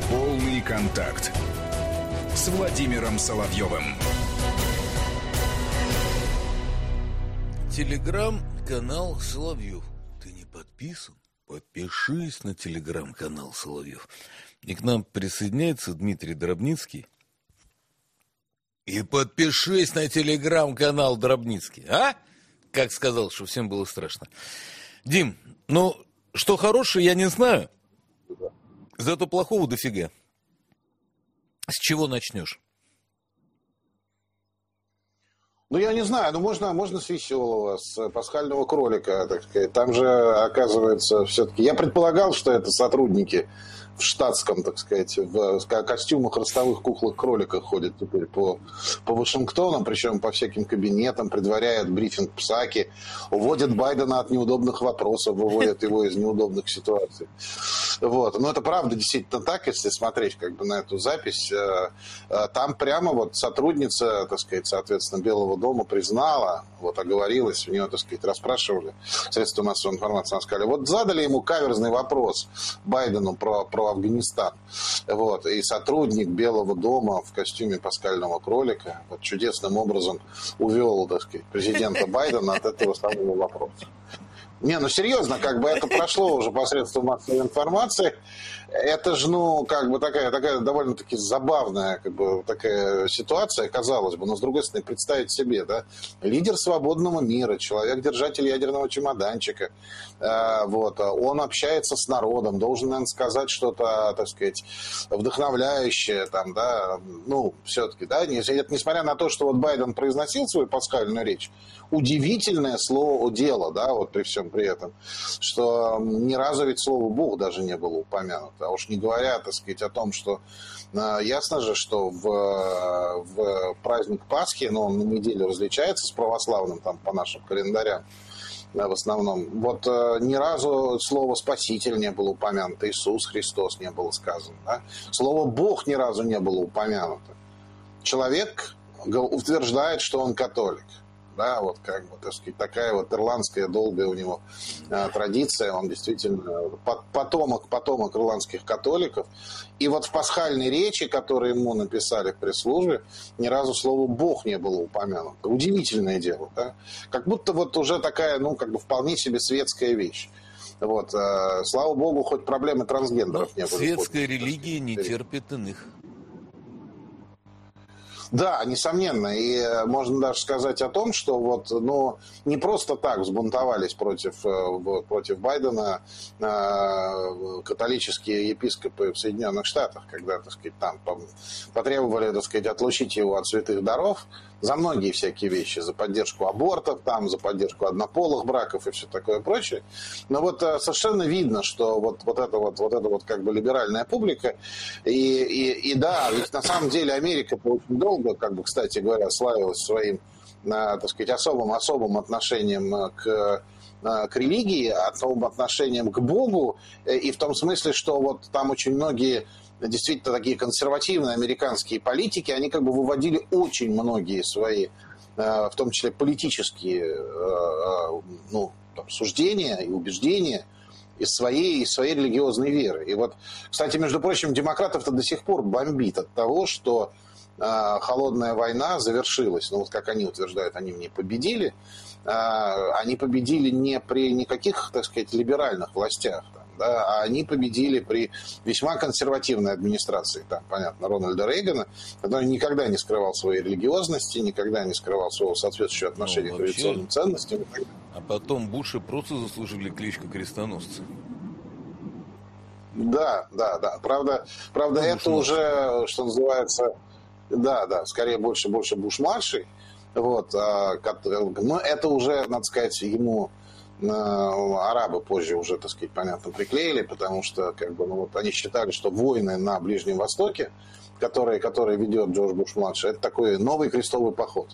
Полный контакт с Владимиром Соловьевым. Телеграм-канал Соловьев. Ты не подписан? Подпишись на телеграм-канал Соловьев. И к нам присоединяется Дмитрий Дробницкий. И подпишись на телеграм-канал Дробницкий. А? Как сказал, что всем было страшно. Дим, ну, что хорошее, я не знаю. Зато плохого дофига. С чего начнешь? Ну, я не знаю, ну, можно с веселого, с пасхального кролика, так сказать. Там же, оказывается, все-таки... Я предполагал, что это сотрудники в штатском, так сказать, в костюмах ростовых куклах-кроликах ходят теперь по Вашингтону, причем по всяким кабинетам, предваряют брифинг Псаки, уводят Байдена от неудобных вопросов, выводят его из неудобных ситуаций. Вот. Но это правда действительно так, если смотреть как бы на эту запись. Там прямо вот сотрудница, так сказать, соответственно, Белого дома признала, вот оговорилась, у нее, так сказать, расспрашивали средства массовой информации, она сказали, вот задали ему каверзный вопрос Байдену про Афганистан. Вот. И сотрудник Белого дома в костюме пасхального кролика вот чудесным образом увел, так сказать, президента Байдена от этого самого вопроса. Не, ну серьезно, как бы это прошло уже посредством массовой информации. Это же, ну, как бы такая довольно-таки забавная, как бы, такая ситуация, казалось бы. Но, с другой стороны, представить себе, да, лидер свободного мира, человек-держатель ядерного чемоданчика, вот, он общается с народом, должен, наверное, сказать что-то, так сказать, вдохновляющее, там, да, ну, все-таки, да, несмотря на то, что вот Байден произносил свою пасхальную речь, удивительное слово, дело, да, вот при всем при этом, что ни разу ведь слово «Бог» даже не было упомянуто. А уж не говоря, так сказать, о том, что ясно же, что в праздник Пасхи, но он на неделю различается с православным, там, по нашим календарям, в основном. Вот ни разу слово «спаситель» не было упомянуто, Иисус Христос не было сказано. Да? Слово «Бог» ни разу не было упомянуто. Человек утверждает, что он католик. Да, вот как бы, так сказать, такая вот ирландская долгая у него традиция, он действительно потомок ирландских католиков. И вот в пасхальной речи, которую ему написали в пресс-службе, ни разу слово «Бог» не было упомянуто. Удивительное дело, да? Как будто вот уже такая, ну, как бы вполне себе светская вещь. Вот, слава богу, хоть проблемы трансгендеров не было. Светская религия не терпит иных. Да, несомненно. И можно даже сказать о том, что вот, ну, не просто так взбунтовались против Байдена католические епископы в Соединенных Штатах, когда, так сказать, там потребовали, так сказать, отлучить его от святых даров за многие всякие вещи, за поддержку абортов, там, за поддержку однополых браков и все такое прочее. Но вот совершенно видно, что вот эта как бы либеральная публика, и да, ведь на самом деле Америка очень долго, как бы, кстати говоря, славилась своим, так сказать, особым отношением к религии, особым отношением к Богу, и в том смысле, что вот там очень многие действительно такие консервативные американские политики, они как бы выводили очень многие свои, в том числе политические, ну, там, суждения и убеждения из своей религиозной веры. И вот, кстати, между прочим, демократов-то до сих пор бомбит от того, что холодная война завершилась. Ну, вот как они утверждают, они не победили. Они победили не при никаких, так сказать, либеральных властях, там, да, а они победили при весьма консервативной администрации, там, понятно, Рональда Рейгана, который никогда не скрывал своей религиозности, никогда не скрывал своего соответствующего отношения к традиционным ценностям. А потом Буши просто заслужили кличку крестоносцы. Да. Правда, это уже, что называется, да, скорее больше Буш-младший. Вот, но это уже, надо сказать, ему арабы позже уже, так сказать, понятно, приклеили, потому что как бы, ну, вот, они считали, что войны на Ближнем Востоке, которые ведет Джордж Буш-младший, это такой новый крестовый поход.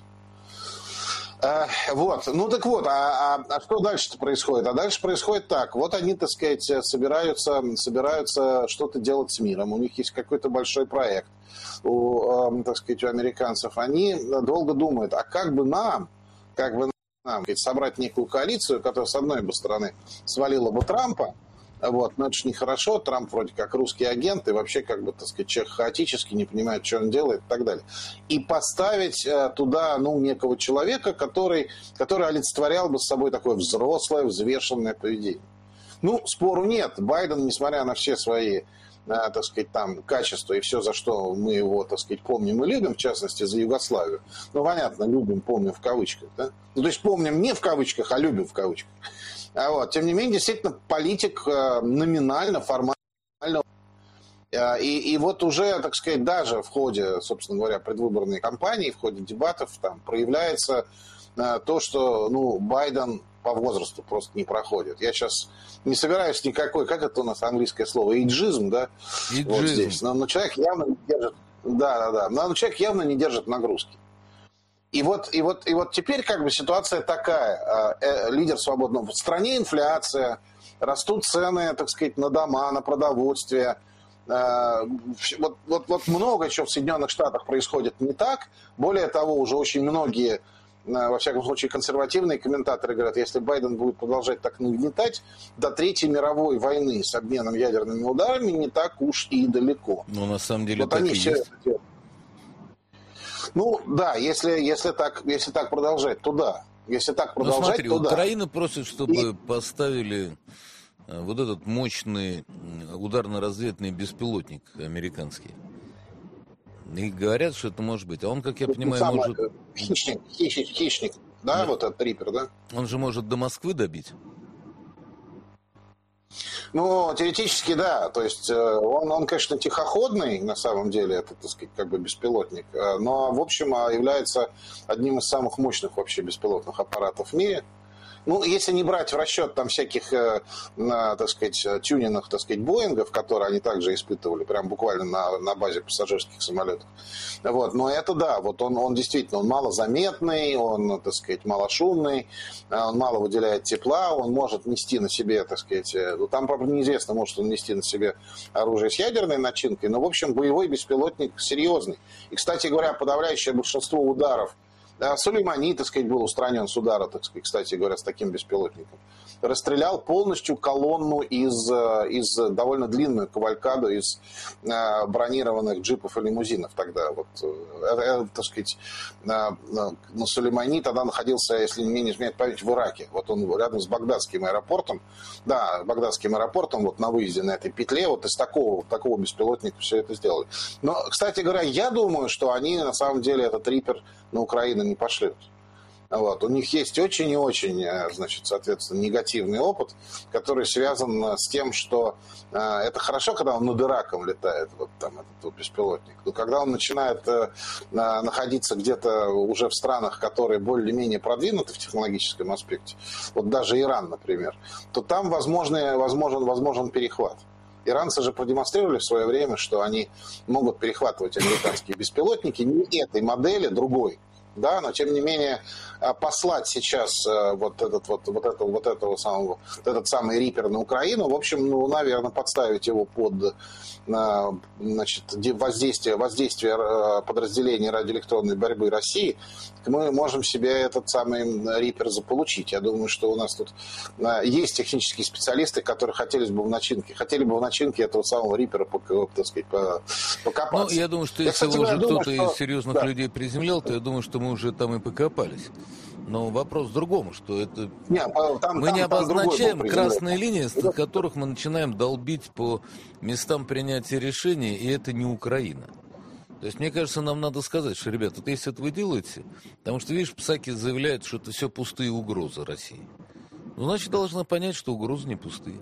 Вот, ну так вот, а что дальше-то происходит? А дальше происходит так, вот они, так сказать, собираются что-то делать с миром, у них есть какой-то большой проект, так сказать, у американцев, они долго думают, а как бы нам собрать некую коалицию, которая, с одной стороны, свалила бы Трампа, Вот, но это же нехорошо, Трамп вроде как русский агент, и вообще, как бы, так сказать, человек хаотически, не понимает, что он делает и так далее. И поставить туда, ну, некого человека, который олицетворял бы с собой такое взрослое, взвешенное поведение. Ну, спору нет. Байден, несмотря на все свои, так сказать, там, качества и все, за что мы его, так сказать, помним и любим, в частности, за Югославию. Ну, понятно, любим, помним в кавычках, да? Ну, то есть помним не в кавычках, а любим в кавычках. Вот. Тем не менее, действительно, политик номинально, формально. И вот уже, так сказать, даже в ходе, собственно говоря, предвыборной кампании, в ходе дебатов там проявляется то, что, ну, Байден по возрасту просто не проходит. Я сейчас не собираюсь никакой, как это у нас английское слово, эйджизм, да, вот здесь. Но человек явно не держит, но человек явно не держит нагрузки. И вот теперь как бы ситуация такая. Лидер свободного. В стране инфляция, растут цены, так сказать, на дома, на продовольствие. Вот много чего в Соединенных Штатах происходит не так. Более того, уже очень многие, во всяком случае, консервативные комментаторы говорят, если Байден будет продолжать так нагнетать, до Третьей мировой войны с обменом ядерными ударами не так уж и далеко. Но на самом деле вот так они и все есть. это делают. Ну, да, если так продолжать, то да. Если так продолжать, ну, смотри, то да. Украина просит, чтобы поставили вот этот мощный ударно-разведный беспилотник американский. И говорят, что это может быть. А он, как я понимаю, может... Хищник, да, вот этот Риппер, да? Он же может до Москвы добить. Ну, теоретически, да. То есть он, конечно, тихоходный, на самом деле, это, так сказать, как бы беспилотник. Но, в общем, является одним из самых мощных вообще беспилотных аппаратов в мире. Ну, если не брать в расчет там всяких, так сказать, тюнинах, так сказать, Боингов, которые они также испытывали, прям буквально на базе пассажирских самолетов. Вот, но это да, вот он действительно, он малозаметный, он, так сказать, малошумный, он мало выделяет тепла, он может нести на себе, так сказать, там, правда, неизвестно, может он нести на себе оружие с ядерной начинкой, но, в общем, боевой беспилотник серьезный. И, кстати говоря, подавляющее большинство ударов, Сулеймани, так сказать, был устранен с удара, так сказать, кстати говоря, с таким беспилотником. Расстрелял полностью колонну из довольно длинную кавалькаду из бронированных джипов и лимузинов тогда. Вот, так сказать, Сулеймани тогда находился, если мне не изменяет память, в Ираке. Вот он рядом с Багдадским аэропортом. Да, Багдадским аэропортом, вот на выезде на этой петле, вот из такого беспилотника все это сделали. Но, кстати говоря, я думаю, что они на самом деле этот Риппер на Украину не пошлют. Вот. У них есть очень и очень, значит, соответственно, негативный опыт, который связан с тем, что это хорошо, когда он над Ираком летает, вот там этот вот беспилотник. Но когда он начинает находиться где-то уже в странах, которые более-менее продвинуты в технологическом аспекте, вот даже Иран, например, то там возможен перехват. Иранцы же продемонстрировали в свое время, что они могут перехватывать американские беспилотники не этой модели, другой. Да, но тем не менее послать сейчас этот самый Риппер на Украину, в общем, ну, наверное, подставить его под, значит, воздействие подразделений радиоэлектронной борьбы России, мы можем себе этот самый Риппер заполучить. Я думаю, что у нас тут есть технические специалисты, которые хотели бы в начинке этого самого Риппера, так сказать, покопаться. Ну, я думаю, что если уже кто-то из серьезных людей приземлял, то я думаю, что мы уже там и покопались. Но вопрос в другом, что это... Мы не обозначаем красные линии, с которых мы начинаем долбить по местам принятия решений, и это не Украина. То есть, мне кажется, нам надо сказать, что, ребята, вот если это вы делаете, потому что, видишь, Псаки заявляет, что это все пустые угрозы России. Ну, значит, должна понять, что угрозы не пустые.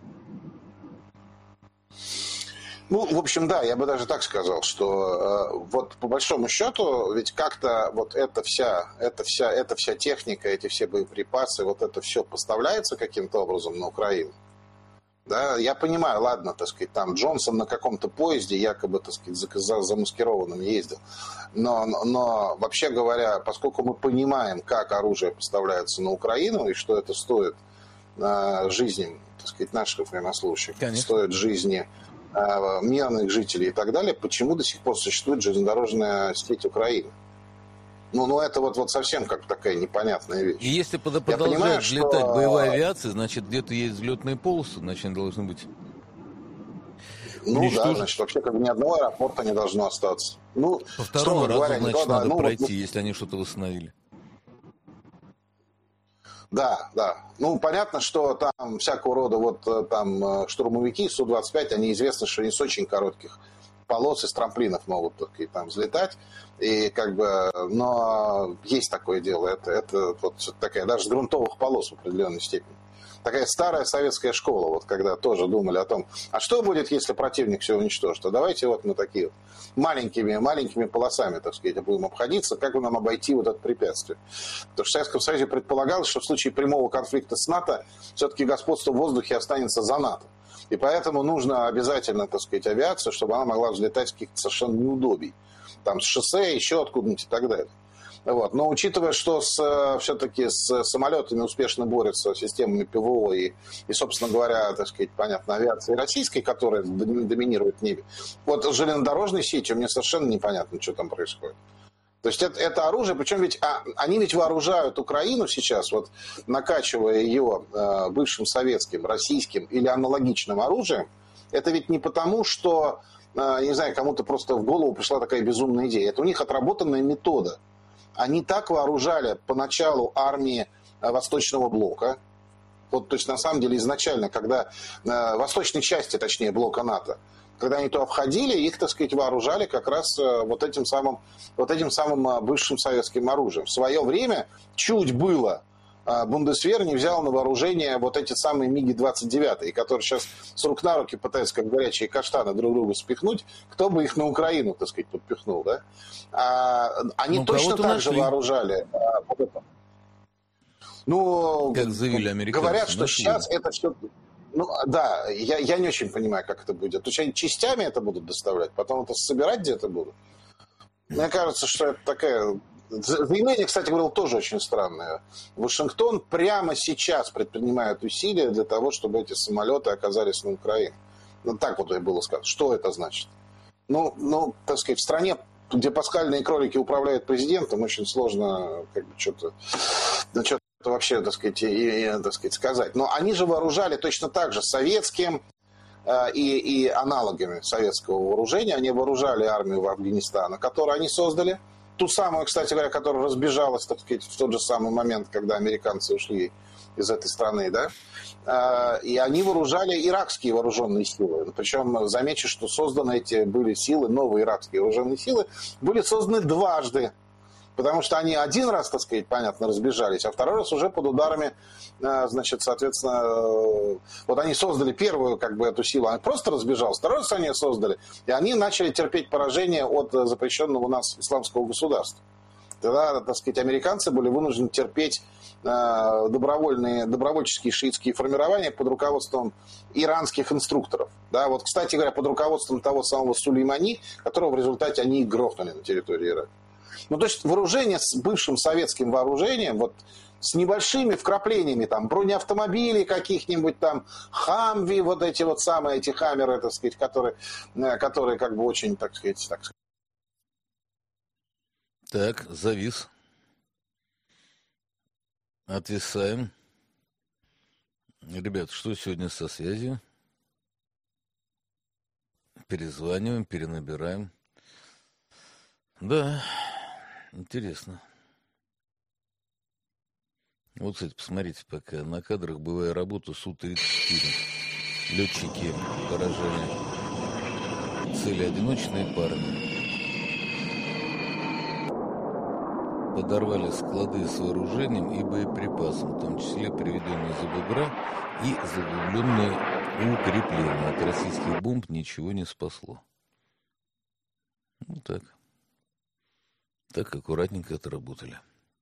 Ну, в общем, да, я бы даже так сказал, что вот по большому счету, ведь как-то вот эта вся техника, эти все боеприпасы, вот это все поставляется каким-то образом на Украину. Да, я понимаю, ладно, так сказать, там Джонсон на каком-то поезде якобы, так сказать, замаскированным ездил. Но вообще говоря, поскольку мы понимаем, как оружие поставляется на Украину и что это стоит жизни, так сказать, наших военнослужащих, стоит жизни мирных жителей и так далее, почему до сих пор существует железнодорожная сеть Украины? Ну, это вот совсем как такая непонятная вещь. И если продолжает летать боевая авиация, значит, где-то есть взлетные полосы, значит, они должны быть. Ну да, значит, вообще как бы ни одного аэропорта не должно остаться. Ну, по второму разу, говоря, значит, надо пройти, если они что-то восстановили. Да. Ну, понятно, что там всякого рода там штурмовики Су-25, они известны, что они с очень коротких полос из трамплинов могут и там взлетать. И как бы, но есть такое дело. Это вот такая, даже с грунтовых полос в определенной степени. Такая старая советская школа, вот когда тоже думали о том, а что будет, если противник все уничтожит? А давайте вот мы такие маленькими полосами, так сказать, будем обходиться, как бы нам обойти вот это препятствие. Потому что в Советском Союзе предполагалось, что в случае прямого конфликта с НАТО все-таки господство в воздухе останется за НАТО. И поэтому нужно обязательно, так сказать, авиацию, чтобы она могла взлетать с каких-то совершенно неудобий. Там с шоссе, еще откуда-нибудь и так далее. Вот. Но учитывая, что все-таки с самолетами успешно борются системами ПВО и, собственно говоря, так сказать, понятно, авиации российской, которая доминирует в небе, вот с железнодорожной сетью мне совершенно непонятно, что там происходит. То есть это оружие, причем ведь они ведь вооружают Украину сейчас, вот накачивая ее бывшим советским, российским или аналогичным оружием. Это ведь не потому, что, не знаю, кому-то просто в голову пришла такая безумная идея. Это у них отработанная метода. Они так вооружали поначалу армии Восточного блока. Вот, то есть, на самом деле, изначально, когда восточной части, точнее, блока НАТО, когда они туда входили, их, так сказать, вооружали как раз вот этим самым бывшим советским оружием. В свое время чуть было Бундесвер не взял на вооружение вот эти самые МиГи-29, которые сейчас с рук на руки пытаются, как горячие каштаны, друг друга спихнуть. Кто бы их на Украину, так сказать, подпихнул, да? Они точно так же вооружали. Ну, как заявили американцы. Говорят, что сейчас это все... Ну, да, я не очень понимаю, как это будет. То есть они частями это будут доставлять, потом это собирать где-то будут. Мне кажется, что это такая... Заявление, кстати, говорил, тоже очень странное. Вашингтон прямо сейчас предпринимает усилия для того, чтобы эти самолеты оказались на Украине. Ну, так вот и было сказано. Что это значит? Ну, так сказать, в стране, где пасхальные кролики управляют президентом, очень сложно как бы что-то вообще, так сказать, сказать. Но они же вооружали точно так же советским и аналогами советского вооружения. Они вооружали армию Афганистана, которую они создали. Ту самую, кстати говоря, которая разбежалась, так сказать, в тот же самый момент, когда американцы ушли из этой страны, да. И они вооружали иракские вооруженные силы. Причем замечу, что созданы эти были силы, новые иракские вооруженные силы, были созданы дважды. Потому что они один раз, так сказать, понятно, разбежались, а второй раз уже под ударами, значит, соответственно, вот они создали первую, как бы, эту силу, она просто разбежалась, второй раз они ее создали, и они начали терпеть поражение от запрещенного у нас исламского государства. Тогда, так сказать, американцы были вынуждены терпеть добровольческие шиитские формирования под руководством иранских инструкторов. Да, вот, кстати говоря, под руководством того самого Сулеймани, которого в результате они и грохнули на территории Ирака. Ну, то есть вооружение с бывшим советским вооружением, вот с небольшими вкраплениями, там, бронеавтомобилей каких-нибудь, там, хамви, вот эти вот самые, эти хаммеры, так сказать, которые как бы очень, так сказать... Так, завис. Отвисаем. Ребят, что сегодня со связью? Перезваниваем, перенабираем. Да... Интересно. Вот, кстати, посмотрите, пока на кадрах бывает работа Су-34. Летчики поражали цели одиночные парами. Подорвали склады с вооружением и боеприпасом, в том числе приведенные за бугра и заглубленные укрепления. От российских бомб ничего не спасло. Вот так. Так аккуратненько отработали.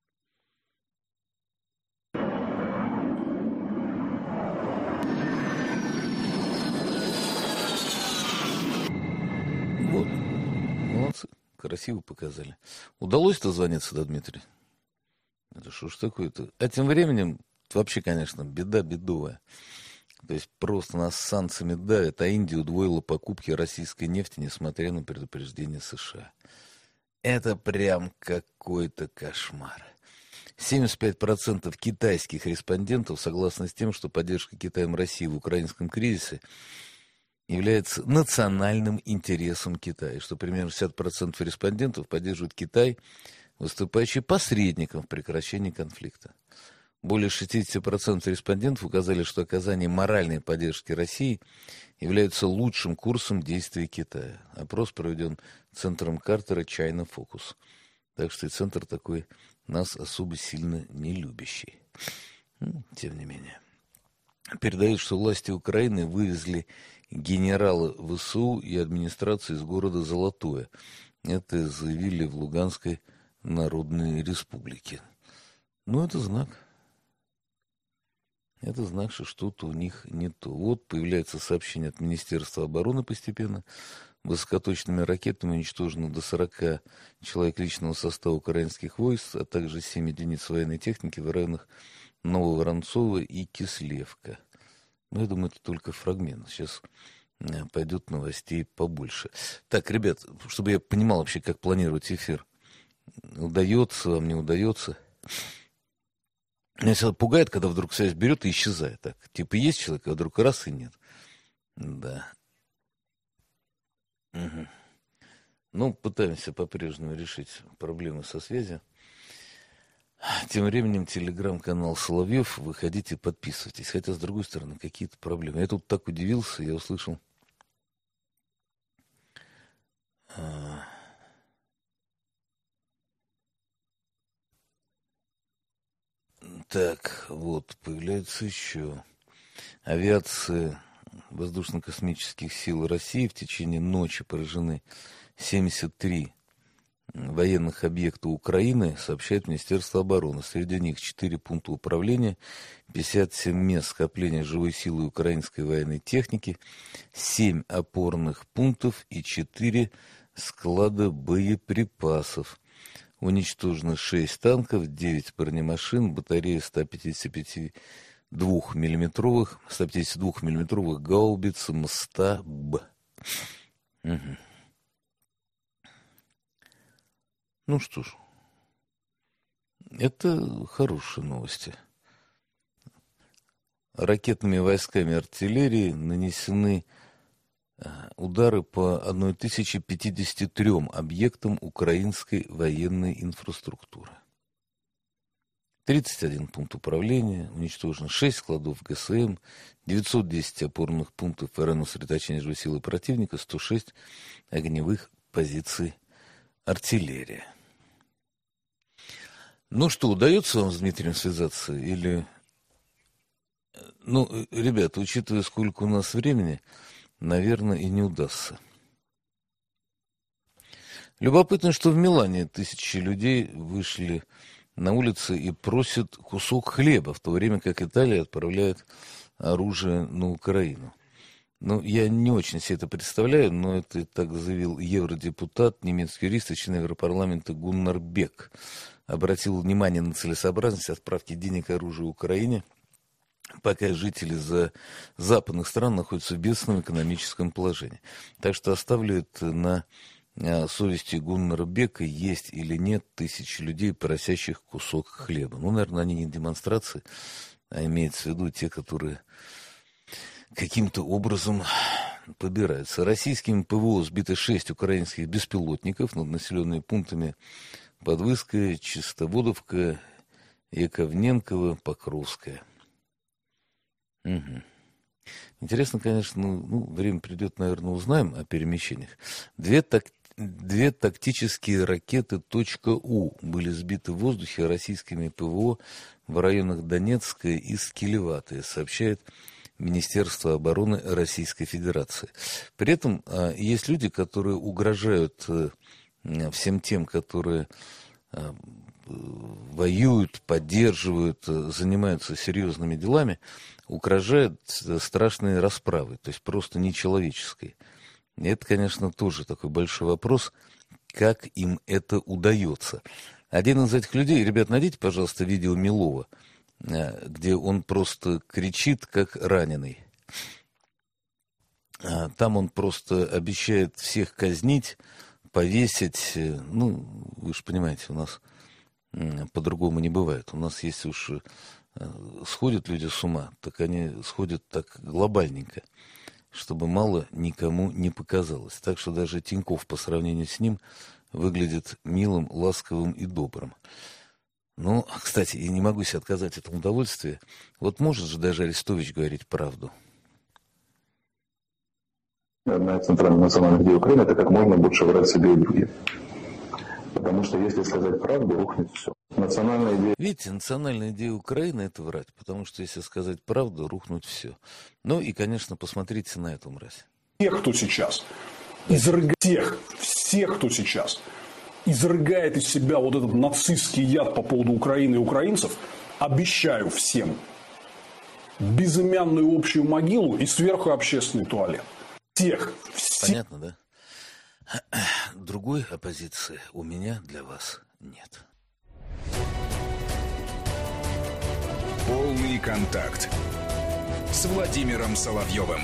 Вот. Молодцы. Красиво показали. Удалось-то звониться до Дмитрия? Это что ж такое-то? А тем временем, вообще, конечно, беда бедовая. То есть просто нас санкциями давят, а Индия удвоила покупки российской нефти, несмотря на предупреждение США. Это прям какой-то кошмар. 75% китайских респондентов согласны с тем, что поддержка Китаем России в украинском кризисе является национальным интересом Китая, что примерно 60% респондентов поддерживают Китай, выступающий посредником в прекращении конфликта. Более 60% респондентов указали, что оказание моральной поддержки России является лучшим курсом действий Китая. Опрос проведен центром Картера China Focus. Так что и центр такой нас особо сильно не любящий. Тем не менее. Передают, что власти Украины вывезли генерала ВСУ и администрации из города Золотое. Это заявили в Луганской Народной Республике. Это знак. Это знак, что что-то у них не то. Вот появляется сообщение от Министерства обороны постепенно. Высокоточными ракетами уничтожено до 40 человек личного состава украинских войск, а также 7 единиц военной техники в районах Нововоронцово и Кислевка. Я думаю, это только фрагмент. Сейчас пойдет новостей побольше. Так, ребят, чтобы я понимал вообще, как планировать эфир. Удается вам, не удается. Меня всегда пугает, когда вдруг связь берет и исчезает. Так, типа есть человек, а вдруг раз и нет. Да. Угу. Пытаемся по-прежнему решить проблемы со связью. Тем временем телеграм-канал Соловьев. Выходите, подписывайтесь. Хотя, с другой стороны, какие-то проблемы. Я тут так удивился, я услышал... Так, вот, появляется еще. Авиация воздушно-космических сил России в течение ночи поражены 73 военных объекта Украины, сообщает Министерство обороны. Среди них 4 пункта управления, 57 мест скопления живой силы украинской военной техники, 7 опорных пунктов и 4 склада боеприпасов. Уничтожено 6 танков, 9 бронемашин, батарея 152-миллиметровых гаубиц МСТА-Б. Угу. Что ж, это хорошие новости. Ракетными войсками артиллерии нанесены удары по 1053 объектам украинской военной инфраструктуры. 31 пункт управления, уничтожено 6 складов ГСМ, 910 опорных пунктов РН-сосредоточения живой силы противника, 106 огневых позиций артиллерии. Что, удается вам с Дмитрием связаться? Или... ребята, учитывая, сколько у нас времени, наверное, и не удастся. Любопытно, что в Милане тысячи людей вышли на улицы и просят кусок хлеба, в то время как Италия отправляет оружие на Украину. Я не очень себе это представляю, но это так заявил евродепутат, немецкий юрист и член Европарламента Гуннар Бек. Обратил внимание на целесообразность отправки денег и оружия Украине, пока жители западных стран находятся в бедственном экономическом положении. Так что оставлю это на совести Гуннара Бека, есть или нет тысячи людей, просящих кусок хлеба. Наверное, они не демонстрации, а имеется в виду те, которые каким-то образом побираются. Российскими ПВО сбито 6 украинских беспилотников над населенными пунктами Подвыская, Чистоводовка, Яковненково, Покровская. Угу. Интересно, конечно, время придет, наверное, узнаем о перемещениях. Две тактические ракеты .У были сбиты в воздухе российскими ПВО в районах Донецка и Скелеватые, сообщает Министерство обороны Российской Федерации. При этом есть люди, которые угрожают всем тем, которые воюют, поддерживают, занимаются серьезными делами, угрожают страшной расправой, то есть просто нечеловеческой. И это, конечно, тоже такой большой вопрос, как им это удается. Один из этих людей, ребят, найдите, пожалуйста, видео Милова, где он просто кричит, как раненый. Там он просто обещает всех казнить, повесить, ну, вы же понимаете, у нас по-другому не бывает. У нас, если уж сходят люди с ума, так они сходят так глобальненько, чтобы мало никому не показалось. Так что даже Тинькофф по сравнению с ним выглядит милым, ласковым и добрым. Ну, кстати, я не могу себе отказать этому удовольствию. Вот может же даже Арестович говорить правду. Одна из центральных национальных идей Украины – это как можно больше врать себе и другим. Потому что если сказать правду, рухнет все. Национальная идея... Видите, национальная идея Украины – это врать. Потому что если сказать правду, рухнет все. Ну и, конечно, посмотрите на эту мразь. Всех, кто сейчас изрыгает из себя вот этот нацистский яд по поводу Украины и украинцев, обещаю всем безымянную общую могилу и сверху общественный туалет. Всех. Понятно, да? Другой оппозиции у меня для вас нет. Полный контакт с Владимиром Соловьевым.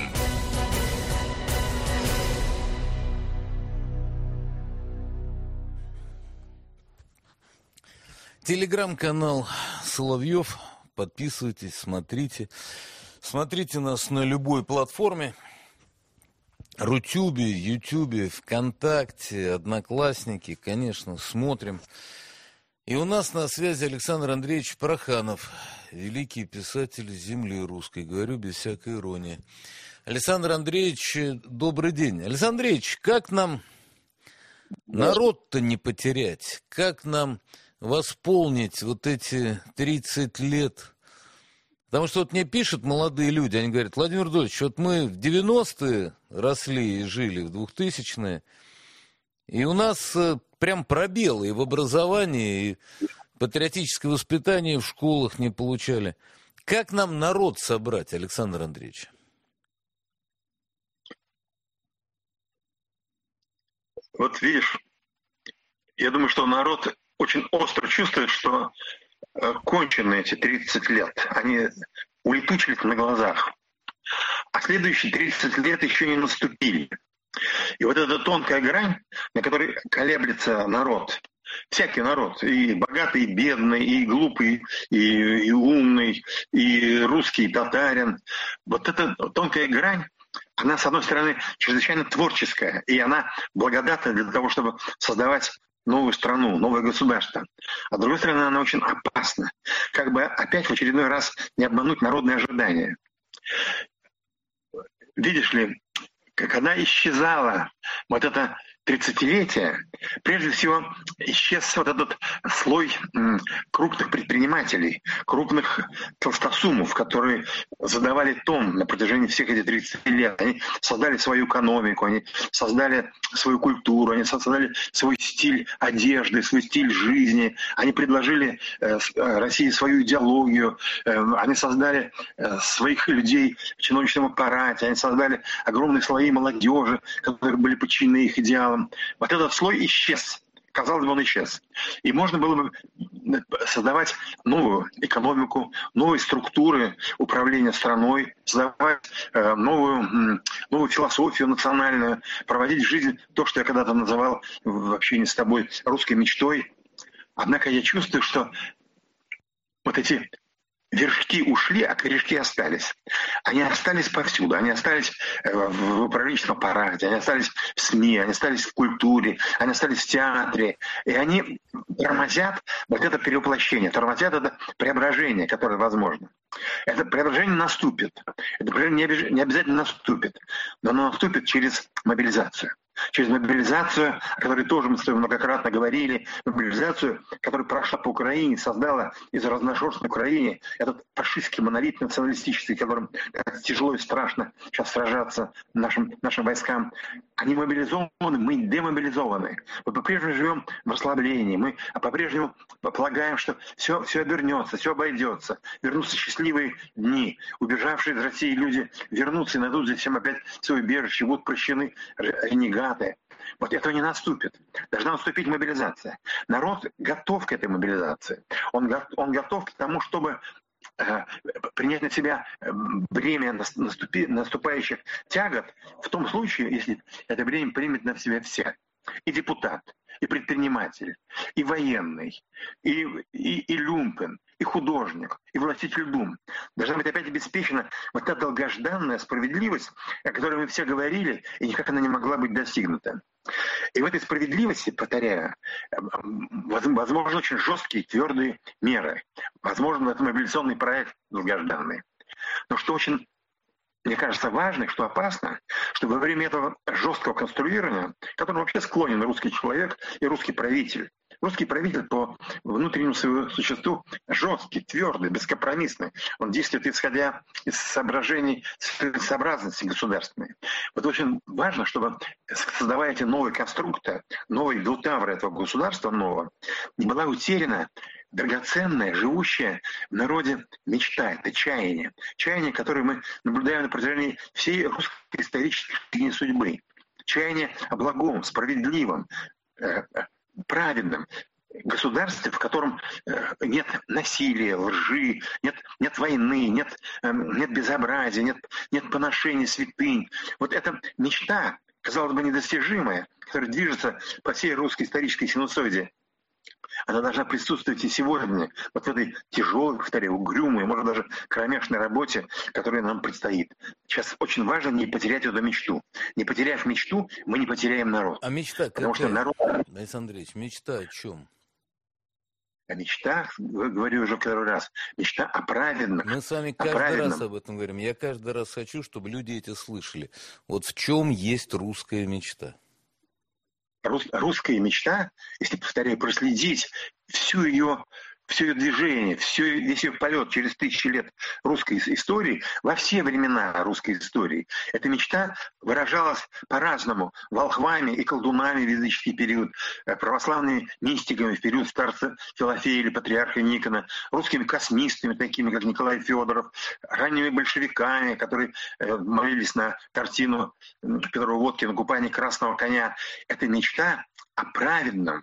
Телеграм-канал Соловьев. Подписывайтесь, смотрите. Смотрите нас на любой платформе. Рутюбе, Ютубе, ВКонтакте, Одноклассники. Конечно, смотрим. И у нас на связи Александр Андреевич Проханов, великий писатель земли русской. Говорю без всякой иронии. Александр Андреевич, добрый день. Александр Андреевич, как нам народ-то не потерять? Как нам восполнить вот эти 30 лет? Потому что вот мне пишут молодые люди, они говорят: Владимир Владимирович, вот мы в 90-е росли и жили, в 2000-е, и у нас прям пробелы и в образовании, и патриотическое воспитание в школах не получали. Как нам народ собрать, Александр Андреевич? Вот видишь, я думаю, что народ очень остро чувствует, что кончены эти 30 лет. Они улетучились на глазах. А следующие 30 лет еще не наступили. И вот эта тонкая грань, на которой колеблется народ, всякий народ, и богатый, и бедный, и глупый, и умный, и русский, и татарин, вот эта тонкая грань, она, с одной стороны, чрезвычайно творческая, и она благодатна для того, чтобы создавать новую страну, новое государство. А с другой стороны, она очень опасна. Как бы опять в очередной раз не обмануть народные ожидания. Видишь ли, когда исчезало вот это 30-летие, прежде всего исчез вот этот слой крупных предпринимателей, крупных толстосумов, которые задавали тон на протяжении всех этих 30 лет. Они создали свою экономику, они создали свою культуру, они создали свой стиль одежды, свой стиль жизни, они предложили России свою идеологию, они создали своих людей в чиновничном аппарате, они создали огромные слои молодежи, которые были подчинены их идеалам. Вот этот слой исчез. Казалось бы, он исчез. И можно было бы создавать новую экономику, новые структуры управления страной, создавать новую философию национальную, проводить в жизнь то, что я когда-то называл в общении с тобой русской мечтой. Однако я чувствую, что вот эти вершки ушли, а корешки остались. Они остались повсюду. Они остались в управленческом аппарате, они остались в СМИ, они остались в культуре, они остались в театре. И они тормозят вот это перевоплощение, тормозят это преображение, которое возможно. Это преображение наступит. Это преображение не обязательно наступит, но оно наступит через мобилизацию. Через мобилизацию, о которой тоже мы с тобой многократно говорили, мобилизацию, которая прошла по Украине, создала из разношерстной Украины этот фашистский монолит националистический, которым тяжело и страшно сейчас сражаться нашим войскам. Они мобилизованы, мы демобилизованы. Мы по-прежнему живем в расслаблении, мы по-прежнему полагаем, что все обернется, все обойдется. Вернутся счастливые дни. Убежавшие из России люди вернутся и найдут здесь всем опять свое убежище, будут прощены ренегаты. Вот этого не наступит. Должна наступить мобилизация. Народ готов к этой мобилизации. Он готов к тому, чтобы принять на себя бремя наступающих тягот в том случае, если это бремя примет на себя все. и депутат, и предприниматель, и военный, и люмпен, и художник, и властитель дум. Должна быть опять обеспечена вот та долгожданная справедливость, о которой мы все говорили, и никак она не могла быть достигнута. И в этой справедливости, повторяю, возможно очень жесткие, твердые меры. Возможно, это мобилизационный проект долгожданный. Но что очень, мне кажется, важно, что опасно, что во время этого жесткого конструирования, к которому вообще склонен русский человек и русский правитель по внутреннему своему существу жесткий, твердый, бескомпромиссный. Он действует исходя из соображений целесообразности государственной. Вот очень важно, чтобы, создавая эти новые конструкты, новые глутавры этого государства нового, не была утеряна драгоценная, живущая в народе мечта, это чаяние. Чаяние, которое мы наблюдаем на протяжении всей русской исторической судьбы. Чаяние о благом, справедливом, праведном государстве, в котором нет насилия, лжи, нет войны, нет безобразия, нет поношения святынь. Вот эта мечта, казалось бы, недостижимая, которая движется по всей русской исторической синусоиде, она должна присутствовать и сегодня, вот в этой тяжелой, повторяю, угрюмой, может даже кромешной работе, которая нам предстоит. Сейчас очень важно не потерять эту мечту. Не потеряв мечту, мы не потеряем народ. А мечта какая? Потому что народ... Борис Андреевич, мечта о чем? А мечта, говорю уже второй раз, мечта о праведном. Мы с вами каждый раз об этом говорим. Я каждый раз хочу, чтобы люди эти слышали. Вот в чем есть русская мечта? Русская мечта, если, повторяю, проследить все ее движение, весь ее полет через тысячи лет русской истории, во все времена русской истории, эта мечта выражалась по-разному волхвами и колдунами в языческий период, православными мистиками в период старца Филофея или патриарха Никона, русскими космистами, такими как Николай Федоров, ранними большевиками, которые молились на картину Петра Водкина «Купание красного коня». Это мечта о праведном,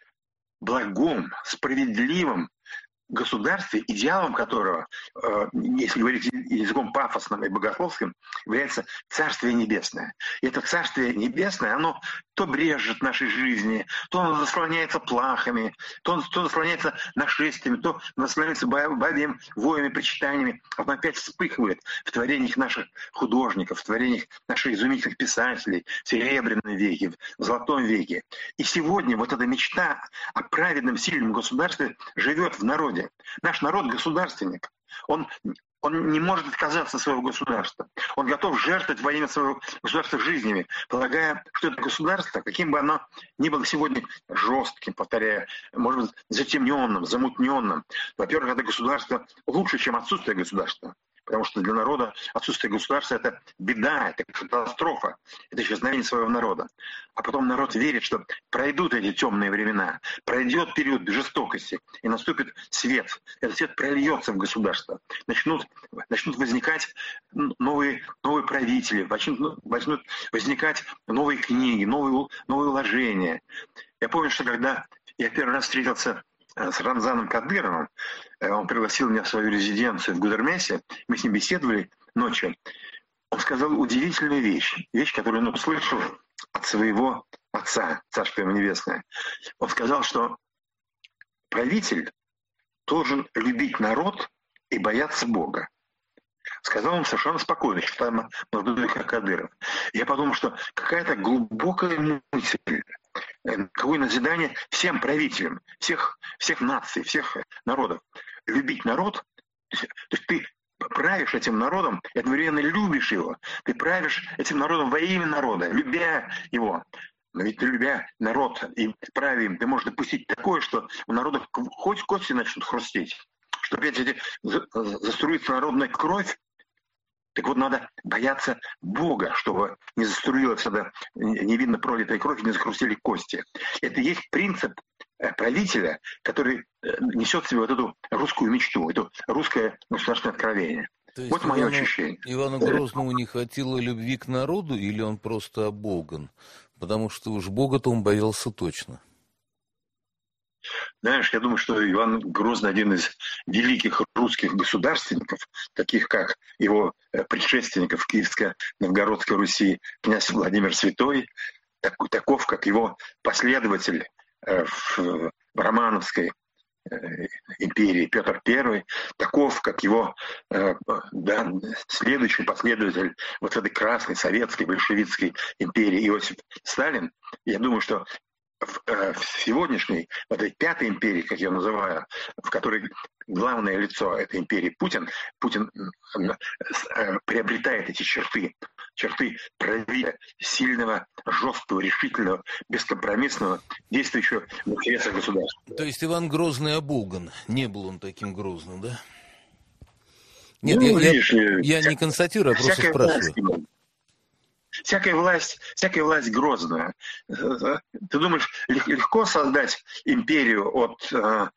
благом, справедливом государстве, идеалом которого, если говорить языком пафосным и богословским, является Царствие Небесное. И это Царствие Небесное, оно то брежет нашей жизни, то оно заслоняется плахами, то заслоняется нашествиями, то заслоняется бабьим воями, причитаниями, а потом опять вспыхивает в творениях наших художников, в творениях наших изумительных писателей в Серебряном веке, в Золотом веке. И сегодня вот эта мечта о праведном, сильном государстве живет в народе. Наш народ государственник. Он не может отказаться от своего государства. Он готов жертвовать во имя своего государства жизнями, полагая, что это государство, каким бы оно ни было сегодня жестким, повторяю, может быть, затемненным, замутненным. Во-первых, это государство лучше, чем отсутствие государства. Потому что для народа отсутствие государства – это беда, это катастрофа, это исчезновение своего народа. А потом народ верит, что пройдут эти темные времена, пройдет период жестокости, и наступит свет. Этот свет прольется в государство. Начнут возникать новые правители, начнут возникать новые книги, новые уложения. Я помню, что когда я первый раз встретился с Рамзаном Кадыровым, он пригласил меня в свою резиденцию в Гудермесе, мы с ним беседовали ночью. Он сказал удивительную вещь, которую он услышал от своего отца, Царство ему небесное. Он сказал, что правитель должен любить народ и бояться Бога. Сказал он совершенно спокойно, считая молодой как Кадыров. Я подумал, что какая-то глубокая мысль, какое назидание всем правителям, всех наций, всех народов. Любить народ, то есть ты правишь этим народом и одновременно любишь его. Ты правишь этим народом во имя народа, любя его. Но ведь ты, любя народ и правя им, ты можешь допустить такое, что у народа хоть кости начнут хрустеть, что опять заструится народная кровь. Так вот, надо бояться Бога, чтобы не заструилась эта невинно пролитая кровь и не захрустели кости. Это и есть принцип правителя, который несет в себе вот эту русскую мечту, это русское государственное откровение. То есть вот мое ощущение. Ивану Грозному не хватило любви к народу или он просто оболган? Потому что уж Бога-то он боялся точно. Знаешь, я думаю, что Иван Грозный один из великих русских государственников, таких как его предшественников в Киевско-Новгородской Руси, князь Владимир Святой, таков, как его последователь в Романовской империи Петр I, таков, как его следующий последователь вот этой красной советской большевистской империи Иосиф Сталин. Я думаю, что в сегодняшней, в этой пятой империи, как я называю, в которой главное лицо этой империи Путин приобретает эти черты правителя, сильного, жесткого, решительного, бескомпромиссного, действующего в интересах государства. То есть Иван Грозный оболган. Не был он таким грозным, да? Нет, я не констатирую, а просто спрашиваю. Всякая власть грозная. Ты думаешь, легко создать империю от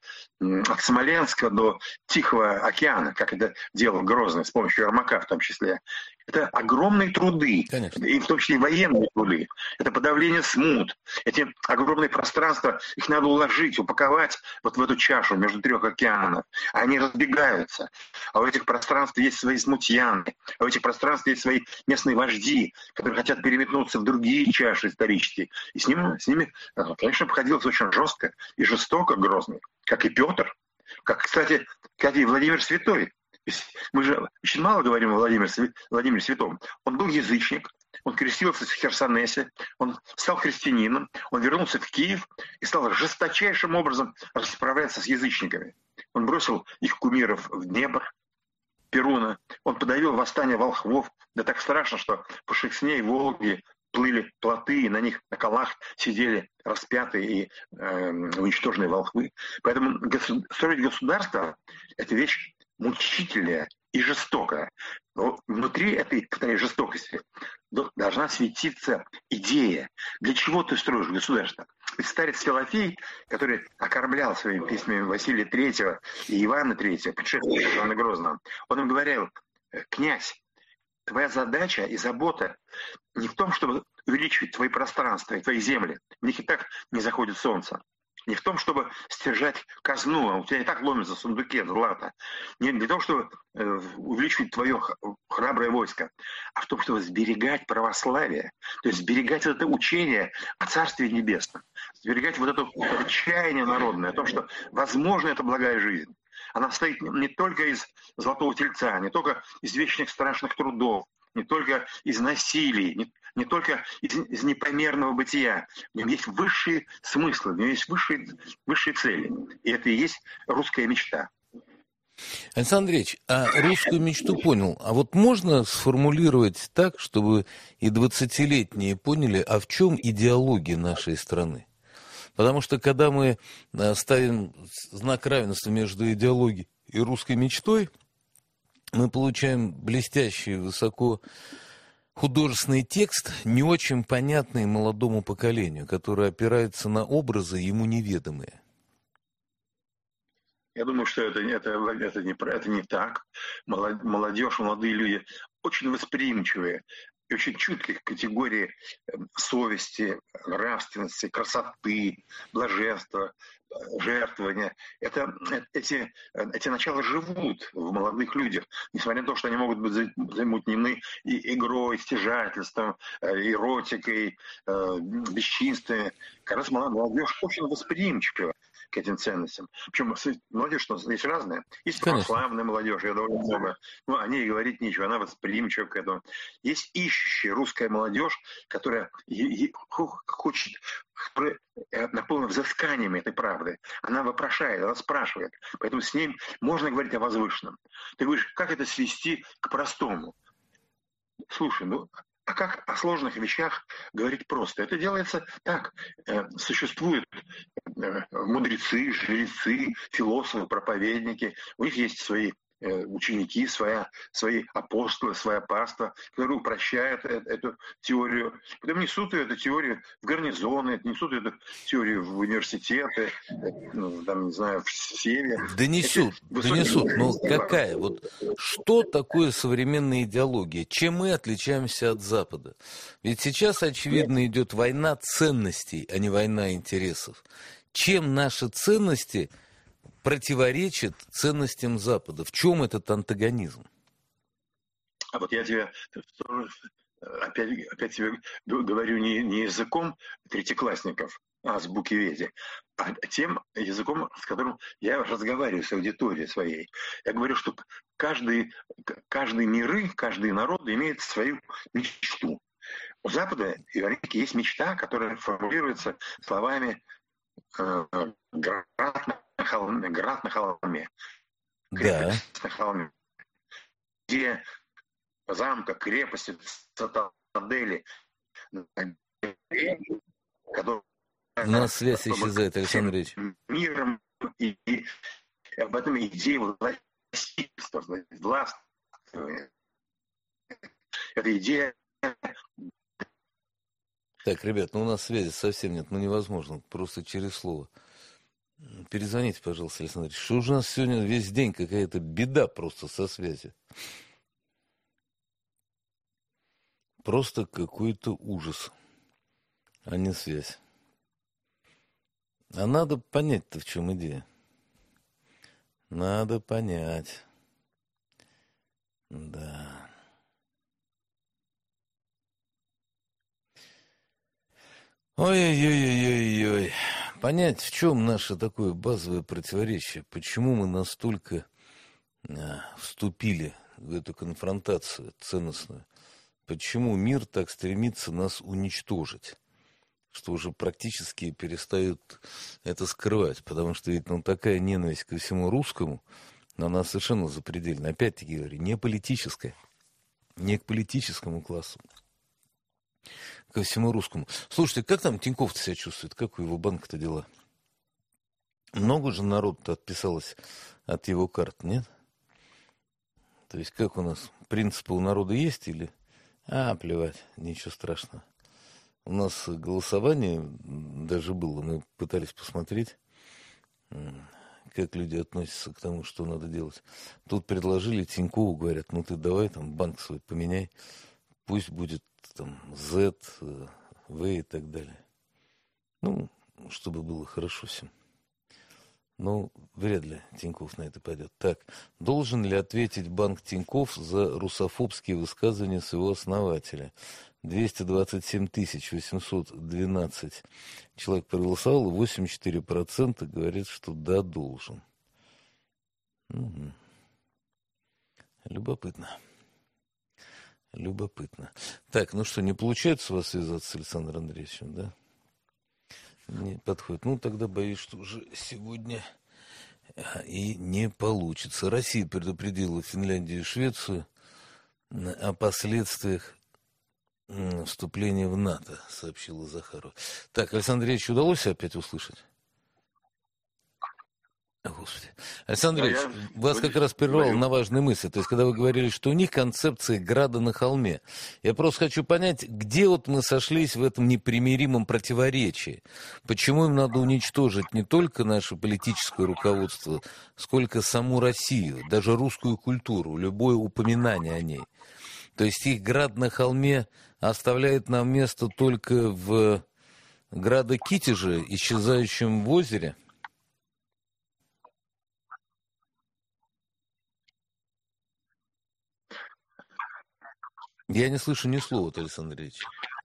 Смоленска до Тихого океана, как это делал Грозный, с помощью Ермака в том числе? Это огромные труды, конечно. И в том числе и военные труды. Это подавление смут. Эти огромные пространства, их надо уложить, упаковать вот в эту чашу между трех океанов. Они разбегаются. А у этих пространств есть свои смутьяны, а у этих пространств есть свои местные вожди, которые хотят переметнуться в другие чаши исторические. И с ними, конечно, обходилось очень жестко и жестоко Грозный, как и Петр, как, кстати, и Владимир Святой. Мы же очень мало говорим о Владимире Святом. Он был язычник, он крестился в Херсонесе, он стал христианином, он вернулся в Киев и стал жесточайшим образом расправляться с язычниками. Он бросил их кумиров в Днепр, Перуна, он подавил восстание волхвов, да так страшно, что по Шексне и Волге плыли плоты, и на них на колах сидели распятые и уничтоженные волхвы. Поэтому строить государство – это вещь мучительная и жестокая. Но внутри этой жестокости должна светиться идея. Для чего ты строишь государство? Ведь старец Филофей, который окормлял своими письмами Василия III и Ивана III, предшественника Ивана Грозного, он им говорил: князь, твоя задача и забота не в том, чтобы увеличивать твои пространства и твои земли. В них и так не заходит солнце. Не в том, чтобы стяжать казну, а у тебя и так ломится в сундуке злато. Не для того, чтобы увеличивать твое храброе войско, а в том, чтобы сберегать православие, то есть сберегать это учение о Царстве Небесном, сберегать вот это отчаяние народное, о том, что возможно это благая жизнь. Она состоит не только из золотого тельца, не только из вечных страшных трудов, не только из насилий, не только из непомерного бытия. В нем есть высшие смыслы, в нем есть высшие цели. И это и есть русская мечта. Александр Андреевич, а русскую мечту понял. А вот можно сформулировать так, чтобы и 20-летние поняли, а в чем идеология нашей страны? Потому что когда мы ставим знак равенства между идеологией и русской мечтой, мы получаем блестящий, высоко художественный текст, не очень понятный молодому поколению, который опирается на образы ему неведомые. Я думаю, что это не так. Молодежь, молодые люди очень восприимчивые и очень чуткие к категории совести, нравственности, красоты, блаженства, жертвования. Эти начала живут в молодых людях, несмотря на то, что они могут быть замутнены и игрой, стяжательством, эротикой, бесчинствами. Как раз молодежь очень восприимчива к этим ценностям. Причем молодежь здесь разная. Есть православная молодежь, я довольно много. Ну, о ней говорить нечего, она восприимчива к этому. Есть ищущая русская молодежь, которая хочет, наполнена взысканиями этой правды. Она вопрошает, она спрашивает. Поэтому с ним можно говорить о возвышенном. Ты говоришь, как это свести к простому? Слушай, а как о сложных вещах говорить просто? Это делается так. Существуют мудрецы, жрецы, философы, проповедники. У них есть свои ученики, свои апостолы, своя паства, которые упрощают эту теорию. Потом несут эту теорию в гарнизоны, несут эту теорию в университеты, там, не знаю, в север. Донесут. Но какая? Вот что такое современная идеология? Чем мы отличаемся от Запада? Ведь сейчас, очевидно, идет война ценностей, а не война интересов. Чем наши ценности противоречит ценностям Запада? В чем этот антагонизм? А вот я тебе опять тебе говорю не языком третьеклассников, азбуки-веди, а тем языком, с которым я разговариваю с аудиторией своей. Я говорю, что каждый миры, каждый народ имеет свою мечту. У Запада и в Америке есть мечта, которая формулируется словами «град на холме», «крепость на холме», где замка, крепости, цитадели, которые... У нас связь исчезает, Александр Ильич. Миром и об этом идее властвования. Это идея... Так, ребят, у нас связи совсем нет, невозможно, просто через слово. Перезвоните, пожалуйста, Александр Ильич. Что же у нас сегодня весь день какая-то беда просто со связью? Просто какой-то ужас, а не связь. А надо понять-то, в чем идея. Надо понять. Да. Ой-ой-ой-ой-ой. Понять, в чем наше такое базовое противоречие. Почему мы настолько вступили в эту конфронтацию ценностную. Почему мир так стремится нас уничтожить, что уже практически перестают это скрывать, потому что ведь такая ненависть ко всему русскому, она совершенно запредельная. Опять-таки говорю, не политическая, не к политическому классу, ко всему русскому. Слушайте, как там Тинькофф себя чувствует, как у его банка-то дела? Много же народу отписалось от его карт, нет? То есть как у нас, принципы у народа есть или... плевать, ничего страшного. У нас голосование даже было, мы пытались посмотреть, как люди относятся к тому, что надо делать. Тут предложили Тинькову, говорят, ты давай там банк свой поменяй, пусть будет там Z, В и так далее. Чтобы было хорошо всем. Вряд ли Тинькофф на это пойдет. Так, должен ли ответить банк Тинькофф за русофобские высказывания своего основателя? 227 812 человек проголосовало, 84% говорят, что да, должен. Угу. Любопытно. Так, что, не получается у вас связаться с Александром Андреевичем, да? Не подходит. Тогда боюсь, что уже сегодня и не получится. Россия предупредила Финляндию и Швецию о последствиях вступления в НАТО, сообщила Захарова. Так, Александр Ильич, удалось опять услышать? Господи. Александр Ильич, вас как раз прервал на важной мысли. То есть, когда вы говорили, что у них концепция града на холме. Я просто хочу понять, где мы сошлись в этом непримиримом противоречии. Почему им надо уничтожить не только наше политическое руководство, сколько саму Россию, даже русскую культуру, любое упоминание о ней. То есть, их град на холме оставляет нам место только в градо-Китеже, исчезающем в озере. Я не слышу ни слова, Александр Ильич.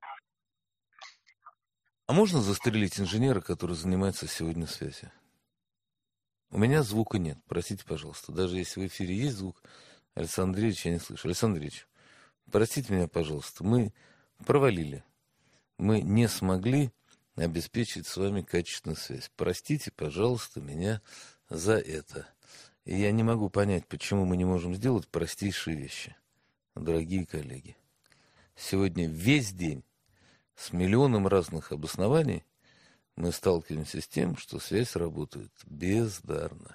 А можно застрелить инженера, который занимается сегодня связью? У меня звука нет, простите, пожалуйста. Даже если в эфире есть звук, Александр Ильич, я не слышу. Александр Ильич, простите меня, пожалуйста, мы провалили. Мы не смогли обеспечить с вами качественную связь. Простите, пожалуйста, меня за это. И я не могу понять, почему мы не можем сделать простейшие вещи. Дорогие коллеги, сегодня весь день с миллионом разных обоснований мы сталкиваемся с тем, что связь работает бездарно.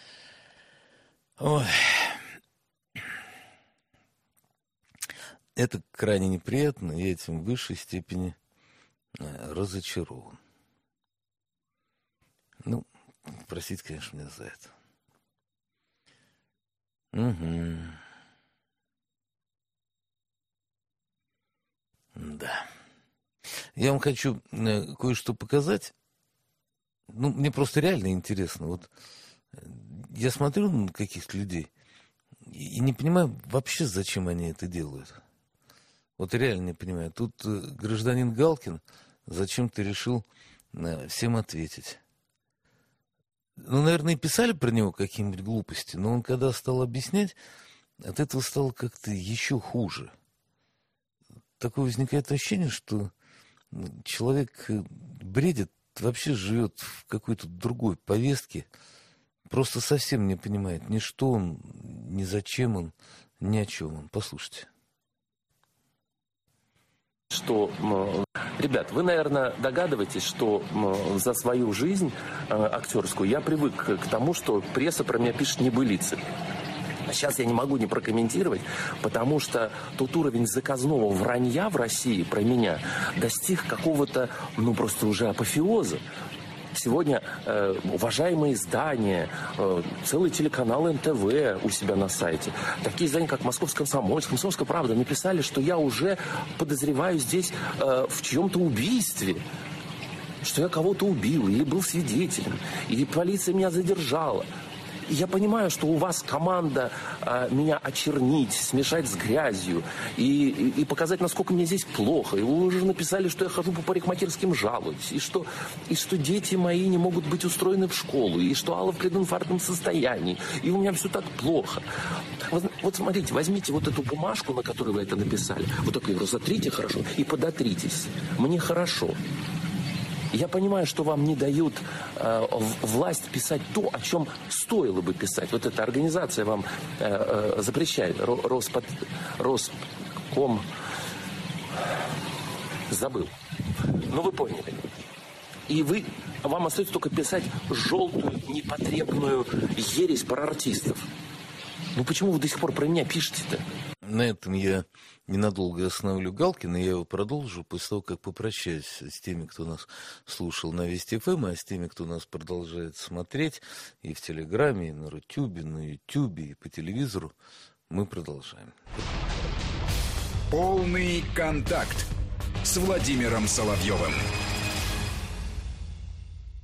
Ой. Это крайне неприятно, я этим в высшей степени разочарован. Простите, конечно, меня за это. Угу. Да. Я вам хочу кое-что показать. Мне просто реально интересно. Я смотрю на каких-то людей и не понимаю вообще, зачем они это делают. Вот реально не понимаю. Тут гражданин Галкин зачем-то решил всем ответить. Ну, наверное, и писали про него какие-нибудь глупости, но он, когда стал объяснять, от этого стало как-то еще хуже. Такое возникает ощущение, что человек бредит, вообще живет в какой-то другой повестке, просто совсем не понимает ни что он, ни зачем он, ни о чем он. Послушайте. Что, ребят, вы, наверное, догадываетесь, что за свою жизнь актерскую я привык к тому, что пресса про меня пишет небылицы. Сейчас я не могу не прокомментировать, потому что тот уровень заказного вранья в России про меня достиг какого-то, просто уже апофеоза. Сегодня уважаемые издания, целый телеканал НТВ у себя на сайте, такие издания, как «Московская комсомольская», «Комсомольская правда», написали, что я уже подозреваю здесь в чьем-то убийстве, что я кого-то убил или был свидетелем, или полиция меня задержала. Я понимаю, что у вас команда меня очернить, смешать с грязью и показать, насколько мне здесь плохо. И вы уже написали, что я хожу по парикмахерским, жалуюсь. И что дети мои не могут быть устроены в школу. И что Алла в прединфарктном состоянии. И у меня все так плохо. Вот смотрите, возьмите вот эту бумажку, на которой вы это написали. Вот так ее разотрите хорошо и подотритесь. Мне хорошо. Я понимаю, что вам не дают власть писать то, о чем стоило бы писать. Вот эта организация вам запрещает. Роском... Забыл. Ну, вы поняли. И вам остается только писать желтую, непотребную ересь про артистов. Ну, почему вы до сих пор про меня пишете-то? На этом я ненадолго остановлю Галкина, я его продолжу после того, как попрощаюсь с теми, кто нас слушал на Вести ФМ, а с теми, кто нас продолжает смотреть и в Телеграме, и на Рутюбе, на Ютюбе, и по телевизору. Мы продолжаем. Полный контакт с Владимиром Соловьевым.